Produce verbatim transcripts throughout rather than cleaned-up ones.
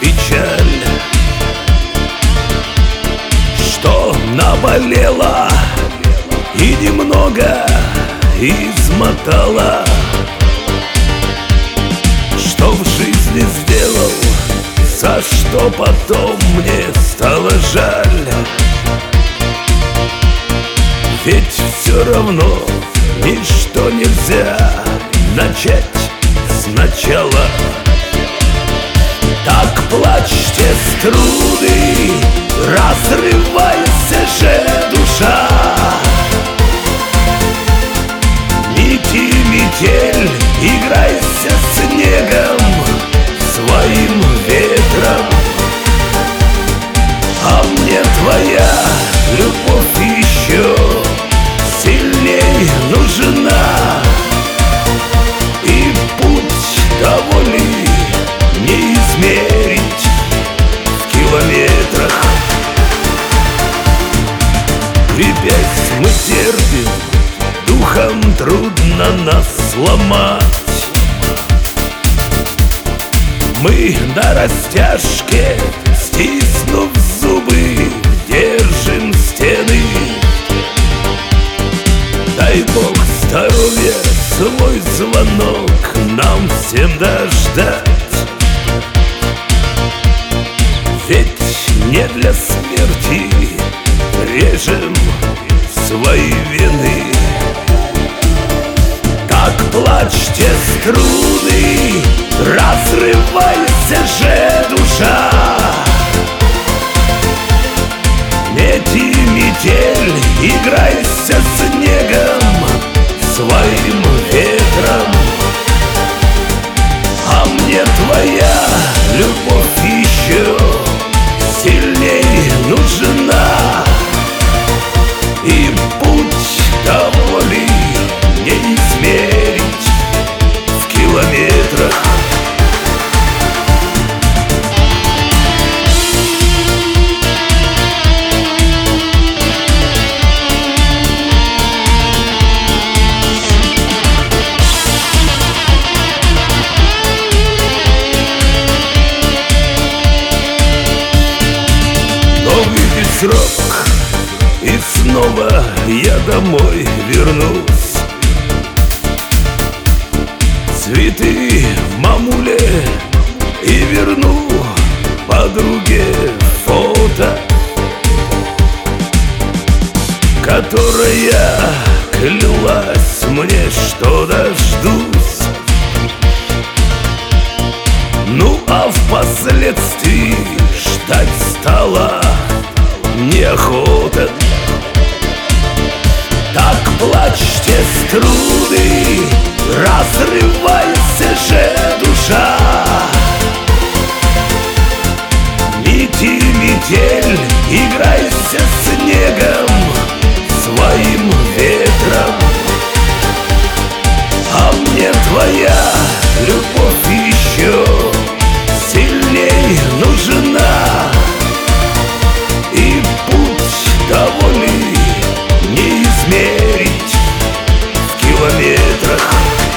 печаль, что наболела и немного измотала, что в жизни сделал, за что потом мне стало жаль. Ведь все равно ничто нельзя начать сначала. Так плачьте струны, разрывайся же душа. Мети метель, играйся снегом, своим ветром. А мне твоя любовь еще сильней нужна, и путь до воли не измерить в километрах. Крепясь, мы терпим, духом трудно нас сломать. Мы на растяжке, стиснув зубы, держим стены. Дай Бог здоровья, свой звонок нам всем дождать. Ведь не для смерти режем свои вены. Так плачьте струны, разрывайся же душа. Мети метель, играйся снегом, своим ветром. А мне твоя любовь еще сильней нужна, и путь до воли не измерить в километрах. Срок, и снова я домой вернусь. Цветы мамуле и верну подруге фото, которая клялась мне, что дождусь. Ну а впоследствии ждать стала неохота. Так плачьте струны, разрывайся же душа. Мети метель, играйся снегом, своим ветром. А мне твоя любовь еще сильней нужна, и путь до воли не измерить в километрах.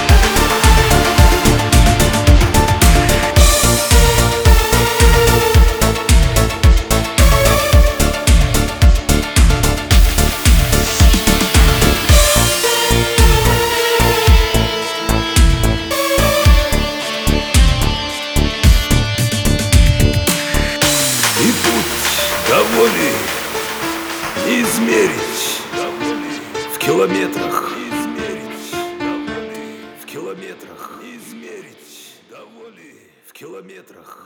И путь до воли не измерить в километрах. В километрах. Не измерить до воли в километрах.